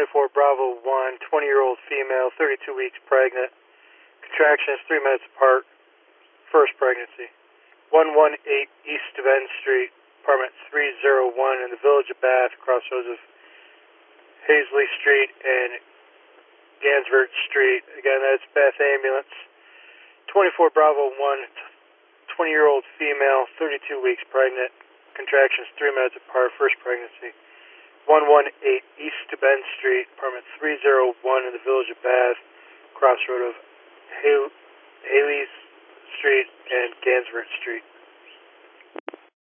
24 Bravo 1, 20-year-old female, 32 weeks pregnant. Contractions 3 minutes apart. First pregnancy. 118 East Devon Street, apartment 301 in the Village of Bath, crossroads of Hazley Street and Gansford Street. Again, that's Bath Ambulance. 24 Bravo 1, 20-year-old female, 32 weeks pregnant. Contractions 3 minutes apart. First pregnancy. 118 East Devon Street, apartment 301 in the Village of Bath, crossroad of Haley Street and Gansford Street.